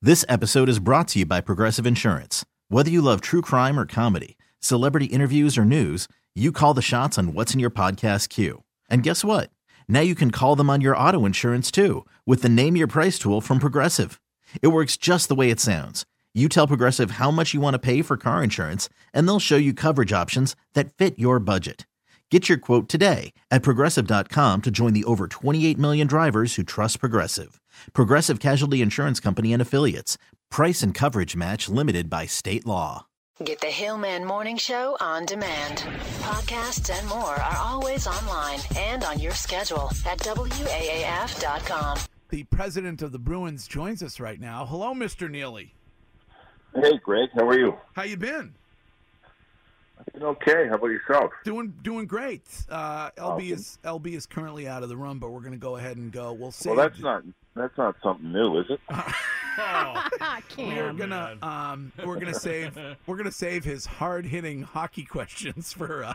This episode is brought to you by Progressive Insurance. Whether you love true crime or comedy, celebrity interviews or news, you call the shots on what's in your podcast queue. And guess what? Now you can call them on your auto insurance too with the Name Your Price tool from Progressive. It works just the way it sounds. You tell Progressive how much you want to pay for car insurance, and they'll show you coverage options that fit your budget. Get your quote today at Progressive.com to join the over 28 million drivers who trust Progressive. Progressive Casualty Insurance Company and Affiliates. Price and coverage match limited by state law. Get the Hillman Morning Show on demand. Podcasts and more are always online and on your schedule at WAAF.com. The president of the Bruins joins us right now. Hello, Mr. Neely. Hey, Greg. How are you? How you been? I've been okay. How about yourself? Doing great. LB is currently out of the room, but we're going to go ahead and go. We'll see. Well, that's not something new, is it? We're gonna save his hard-hitting hockey questions for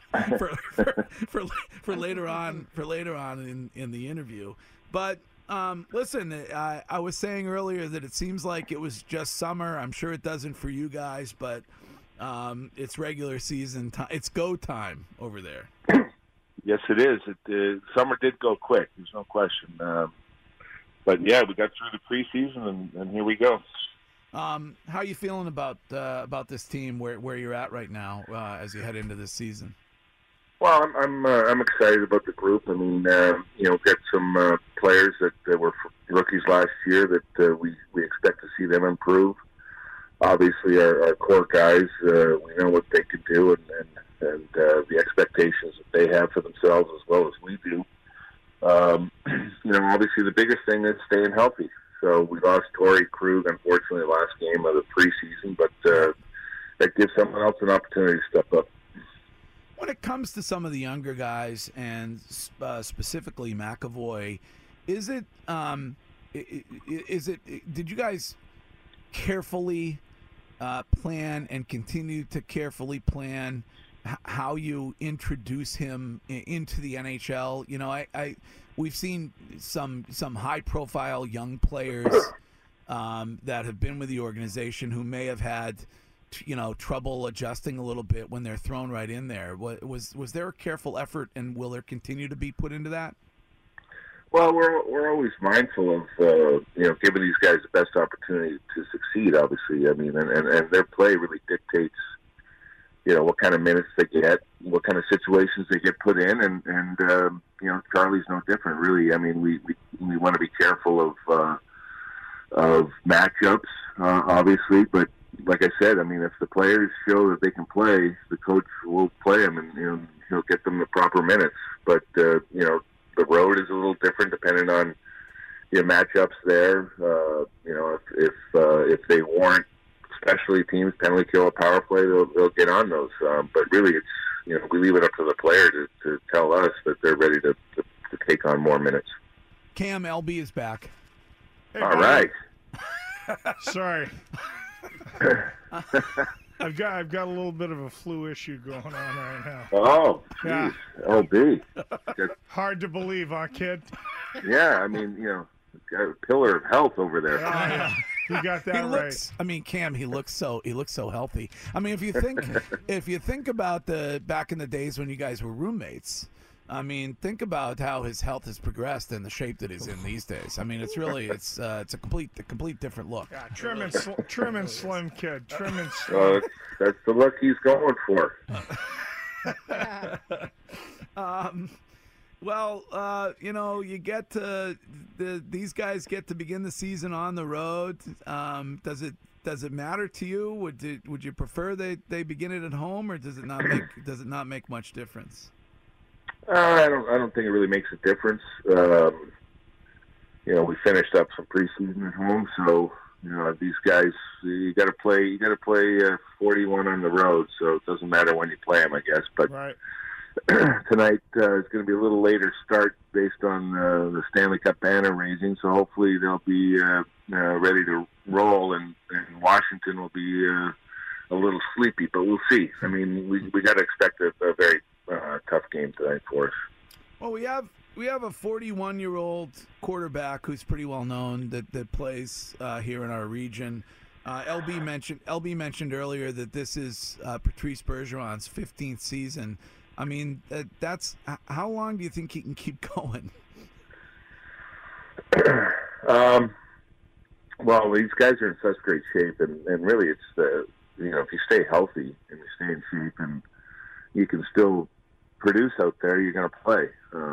later on in the interview. But listen, I was saying earlier that it seems like it was just summer. I'm sure it doesn't for you guys, but it's regular season time. It's go time over there. Yes, it is. Summer did go quick. There's no question. But yeah, we got through the preseason, and here we go. How are you feeling about this team? Where you're at right now as you head into this season? Well, I'm excited about the group. I mean, got some players that were rookies last year that we expect to see them improve. Obviously, our core guys, we know what they can do, and the expectations that they have for themselves as well as we do. Obviously the biggest thing is staying healthy. So we lost Torrey Krug, unfortunately, last game of the preseason, but that gives someone else an opportunity to step up. When it comes to some of the younger guys, and specifically McAvoy, did you guys carefully plan and continue to carefully plan how you introduce him into the NHL? You know, we've seen some high-profile young players that have been with the organization who may have had, trouble adjusting a little bit when they're thrown right in there. Was there a careful effort, and will there continue to be put into that? Well, we're always mindful of giving these guys the best opportunity to succeed. Obviously, I mean, and their play really dictates what kind of minutes they get, what kind of situations they get put in, and Charlie's no different, really. I mean, we want to be careful of matchups, obviously, but like I said, I mean, if the players show that they can play, the coach will play them, and he'll get them the proper minutes. But the road is a little different depending on matchups there. If they warrant especially teams penalty kill or power play, they'll get on those. But really, it's we leave it up to the player to tell us that they're ready to take on more minutes. Cam, LB is back. Hey, all right. Sorry. I've got a little bit of a flu issue going on right now. Oh, yeah. LB. Hard to believe, huh, kid? Yeah, I mean, got a pillar of health over there. Yeah. You got that right. I mean, Cam, he looks so healthy. I mean, if you think about the back in the days when you guys were roommates, I mean, think about how his health has progressed and the shape that he's in these days. I mean, it's a complete different look. Yeah, trim and slim kid. Trim and slim. That's the look he's going for. You get to these guys get to begin the season on the road. Does it matter to you? Would you prefer they begin it at home, or does it not make much difference? I don't think it really makes a difference. We finished up some preseason at home, so these guys, you got to play 41 on the road, so it doesn't matter when you play them, I guess. But right. Tonight is going to be a little later start based on the Stanley Cup banner raising, so hopefully they'll be ready to roll, and Washington will be a little sleepy, but we'll see. I mean, we got to expect a very tough game tonight for us. Well, we have a 41-year-old quarterback who's pretty well known that plays here in our region. LB mentioned earlier that this is Patrice Bergeron's 15th season. I mean, that's how long do you think he can keep going? Well, these guys are in such great shape, and really, it's if you stay healthy and you stay in shape, and you can still produce out there, you're going to play.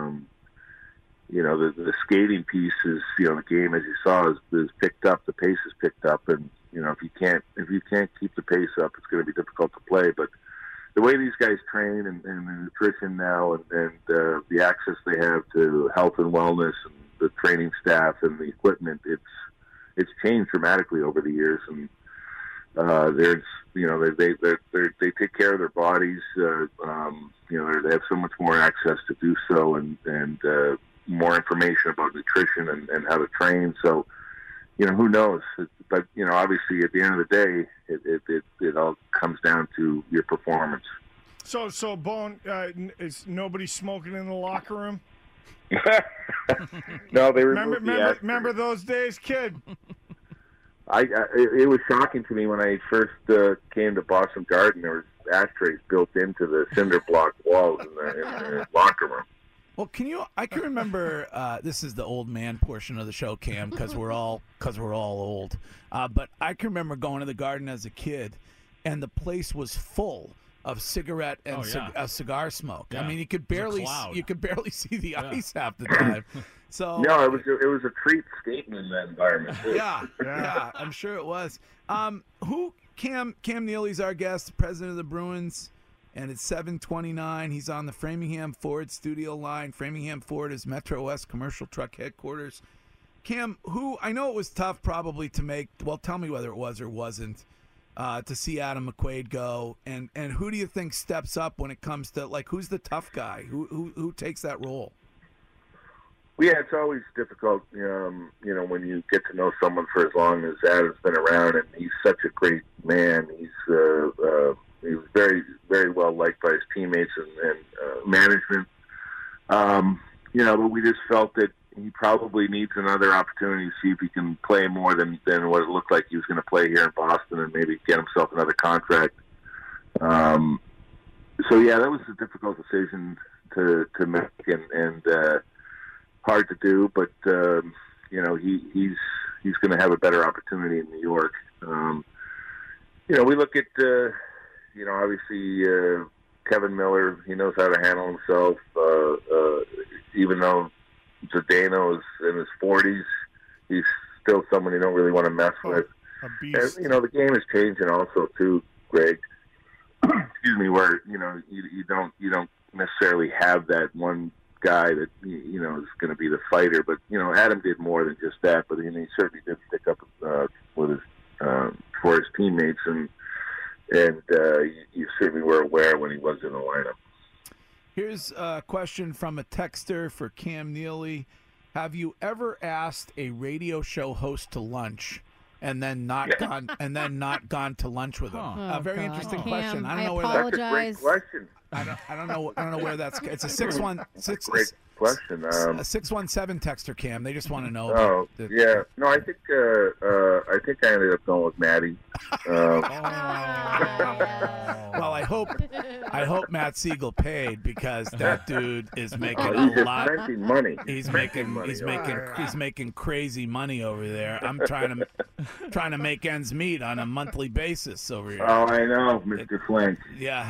The skating piece is, the game, as you saw, is picked up. The pace is picked up, and if you can't keep the pace up, it's going to be difficult to play. But the way these guys train and the nutrition now, and the access they have to health and wellness, and the training staff and the equipment, it's changed dramatically over the years, and they take care of their bodies. They have so much more access to do so, and more information about nutrition and how to train. So, who knows? But obviously, at the end of the day, it all comes down to your performance. So Bone, is nobody smoking in the locker room? No, they remember those days, kid. It was shocking to me when I first came to Boston Garden. There was ashtrays built into the cinder block walls in the locker room. Well, I can remember. This is the old man portion of the show, Cam, because we're all old. But I can remember going to the Garden as a kid, and the place was full of cigarette and cigar smoke. Yeah. I mean, you could barely see the ice half the time. So no, it was a treat skating in that environment too. Yeah, I'm sure it was. Cam Neely's our guest, president of the Bruins, and it's 7:29. He's on the Framingham Ford studio line. Framingham Ford is Metro West commercial truck headquarters. Cam, I know it was tough probably to make. Well, tell me whether it was or wasn't. To see Adam McQuaid go, and who do you think steps up when it comes to, like, who's the tough guy? Who takes that role? Yeah, it's always difficult, when you get to know someone for as long as Adam's been around, and he's such a great man. He was very, very well liked by his teammates and management. But we just felt that he probably needs another opportunity to see if he can play more than what it looked like he was going to play here in Boston, and maybe get himself another contract. That was a difficult decision to make, and hard to do. But he's going to have a better opportunity in New York. We look at obviously Kevin Miller. He knows how to handle himself, even though Zdeno is in his 40s. He's still someone you don't really want to mess with. A beast. And, the game is changing also too, Greg. Excuse me, where you don't necessarily have that one guy that is going to be the fighter. But Adam did more than just that. But he certainly did stick up with his for his teammates, and you certainly were aware when he was in the lineup. Here's a question from a texter for Cam Neely. Have you ever asked a radio show host to lunch and then not gone to lunch with him? A very interesting question. I don't know where that's a great question. I don't know where that's. It's a 616. Great question. A 617 texter, Cam. They just want to know. Yeah. No, I think I ended up going with Maddie. Well, I hope Matt Siegel paid, because that dude is making a lot. Money. He's making crazy money over there. I'm trying to make ends meet on a monthly basis over here. Oh, I know, Mr. Flint. Yeah,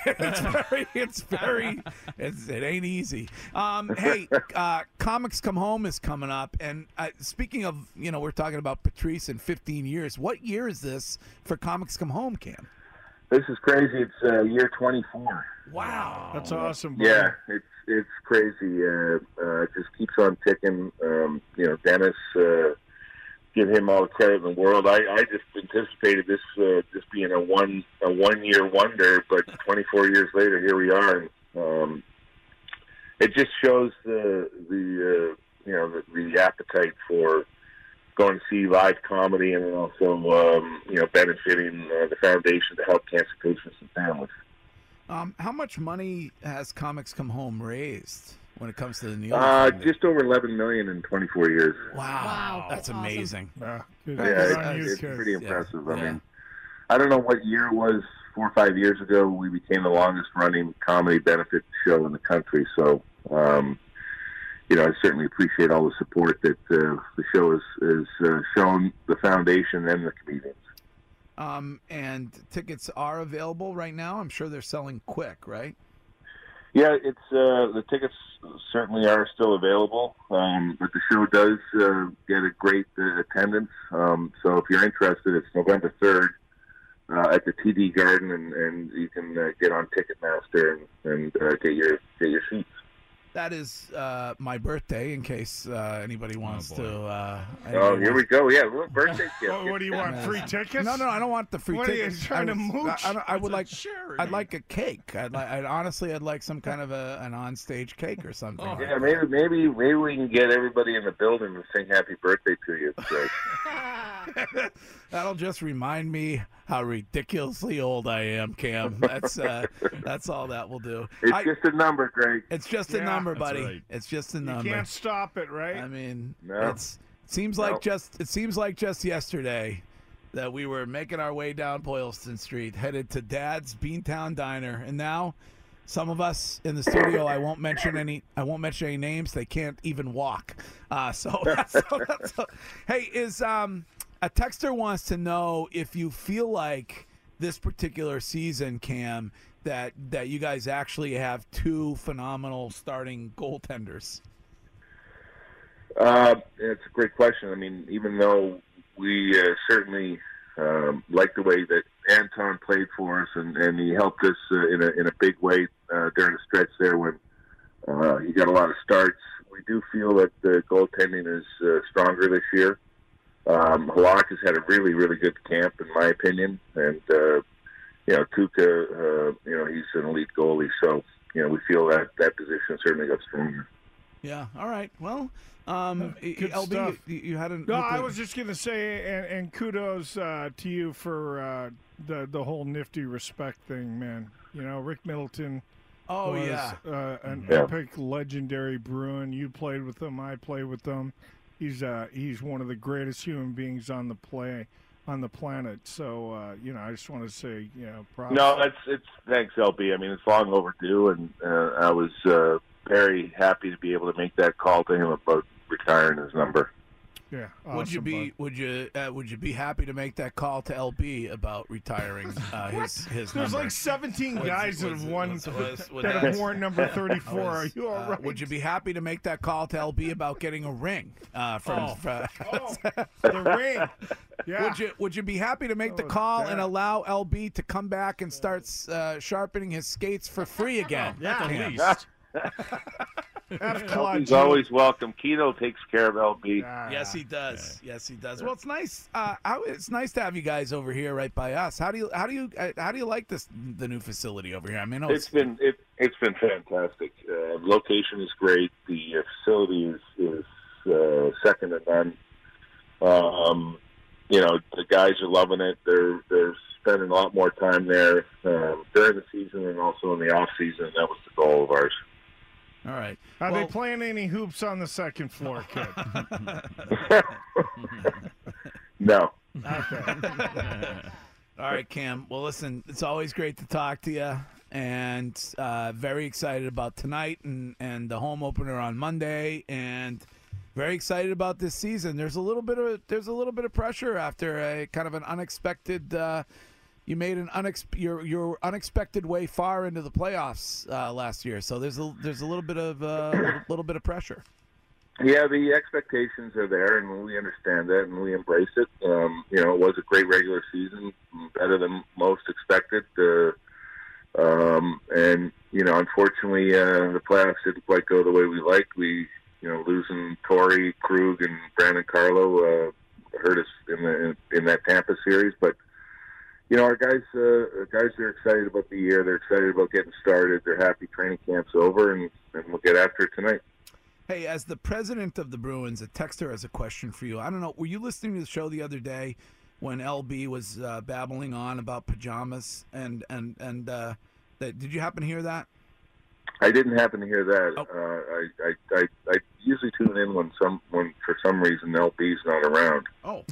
it ain't easy. Hey, Comics Come Home is coming up, and speaking of, we're talking about Patrice in 15 years. What year is this for Comics Come Home, Cam? This is crazy. It's year 24. Wow, that's awesome. Bro. Yeah, it's crazy. It just keeps on ticking. Dennis, give him all the credit in the world. I just anticipated this just being a one year wonder, but 24 years later, here we are. And, it just shows the appetite for going to see live comedy, and also benefiting the foundation to help cancer patients and families. How much money has Comics Come Home raised? when it comes to the Neely funding? Just over 11 million in 24 years. Wow, that's Awesome. amazing. Yeah, good Yeah, on you, it's kid. pretty impressive. Yeah. I mean, I don't know what year it was. 4 or 5 years ago, we became the longest-running comedy benefit show in the country. So, I certainly appreciate all the support that the show has shown the foundation and the comedians. And tickets are available right now. I'm sure they're selling quick, right? Yeah, it's the tickets certainly are still available, but the show does get a great attendance. So if you're interested, it's November 3rd at the TD Garden, and you can get on Ticketmaster and get your seats. That is my birthday, in case anybody wants to. Here we go. Yeah, little birthday gift. What do you want? Free tickets? No, I don't want the free What are you tickets. trying to mooch? I would like. charity. I'd like a cake. I'd like some kind of an onstage cake or something. Oh. Yeah, maybe we can get everybody in the building to sing happy birthday to you. So. That'll just remind me how ridiculously old I am, Cam. That's all that will do. It's just a number, Greg. It's just a Yeah, number, that's buddy. right. It's just a You number. can't stop it, right? I mean, No. it seems like just yesterday that we were making our way down Boylston Street, headed to Dad's Beantown Diner, and now some of us in the studio, I won't mention any names. They can't even walk. Hey, a texter wants to know if you feel like this particular season, Cam, that you guys actually have two phenomenal starting goaltenders. It's a great question. I mean, even though we certainly like the way that Anton played for us, and he helped us in a big way during the stretch there when he got a lot of starts, we do feel that the goaltending is stronger this year. Halak has had a really, really good camp, in my opinion, and Tuukka, he's an elite goalie, so we feel that position certainly got stronger. Yeah. All right. Well, good LB, stuff. you hadn't. No, I was just going to say, and kudos to you for the whole nifty respect thing, man. Rick Middleton was an epic, legendary Bruin. You played with him. I played with him. He's one of the greatest human beings on the planet. So I just want to say props. No, it's thanks, LB. I mean, it's long overdue, and I was very happy to be able to make that call to him about retiring his number. Yeah. Would you be happy to make that call to LB about retiring his There's number? like 17 guys that have won would that that- have worn number 34. Are you all right? Would you be happy to make that call to LB about getting a ring from? The ring. Yeah. Would you be happy to make the call and allow LB to come back and start sharpening his skates for free again? Yeah, Cam? at least. He's always welcome. Keto takes care of LB. Yes, he does. Yes, he does. Well, it's nice. It's nice to have you guys over here, right by us. How do you like the new facility over here? I mean, It's been fantastic. Location is great. The facility is second to none. The guys are loving it. They're spending a lot more time there during the season and also in the off season. That was the goal of ours. all right. Are they playing any hoops on the second floor, kid? No. Okay. All right, Cam. Well, listen, it's always great to talk to you, and very excited about tonight and the home opener on Monday, and very excited about this season. There's a little bit of pressure after a kind of an unexpected. You made your unexpected way far into the playoffs last year, so there's a little bit of pressure. Yeah, the expectations are there, and we understand that, and we embrace it. It was a great regular season, better than most expected. Unfortunately, the playoffs didn't quite go the way we liked. We, losing Torrey, Krug, and Brandon Carlo hurt us in that Tampa series. But our guys are excited about the year. They're excited about getting started. They're happy training camp's over, and we'll get after it tonight. Hey, as the president of the Bruins, a texter has a question for you. I don't know, were you listening to the show the other day when LB was babbling on about pajamas and did you happen to hear that? I didn't happen to hear that. Oh. I usually tune in when for some reason LB's not around. Oh.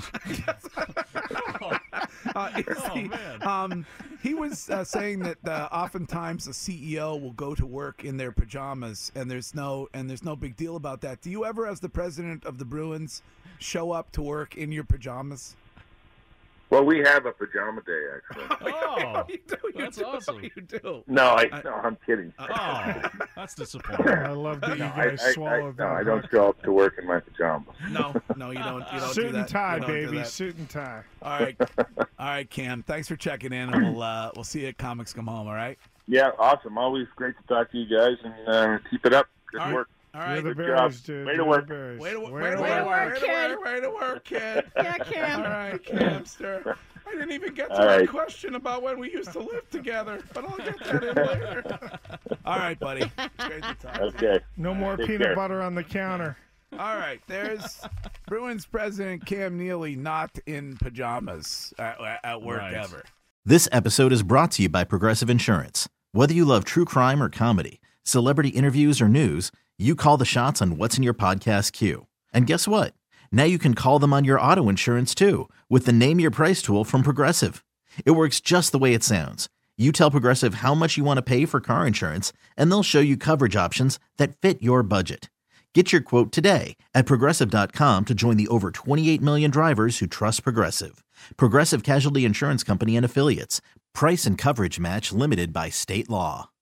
He was saying that oftentimes a CEO will go to work in their pajamas, and there's no big deal about that. Do you ever, as the president of the Bruins, show up to work in your pajamas? Well, we have a pajama day, actually. Oh, that's awesome. You do. No, I'm kidding. Oh, that's disappointing. I love that you guys swallowed that. No, I don't show up to work in my pajamas. No, you don't. You don't Suit do that. and tie, You don't do baby. that. Suit and tie. All right, Cam. Thanks for checking in, and we'll see you at Comics Come Home. All right. Yeah, awesome. Always great to talk to you guys, and keep it up. Good work. All right. You're the Good Bears, job. dude. Way to You're work. the Bears. Way to work, kid. Way to work, kid. Yeah, Cam. All right, Camster. I didn't even get to All my right. question about when we used to live together, but I'll get that in later. All right, buddy. It's great to talk to you. Okay. No more Take peanut care. butter on the counter. All right, there's Bruins president Cam Neely not in pajamas at work Right. ever. This episode is brought to you by Progressive Insurance. Whether you love true crime or comedy, celebrity interviews or news, you call the shots on what's in your podcast queue. And guess what? Now you can call them on your auto insurance too with the Name Your Price tool from Progressive. It works just the way it sounds. You tell Progressive how much you want to pay for car insurance, and they'll show you coverage options that fit your budget. Get your quote today at Progressive.com to join the over 28 million drivers who trust Progressive. Progressive Casualty Insurance Company and Affiliates. Price and coverage match limited by state law.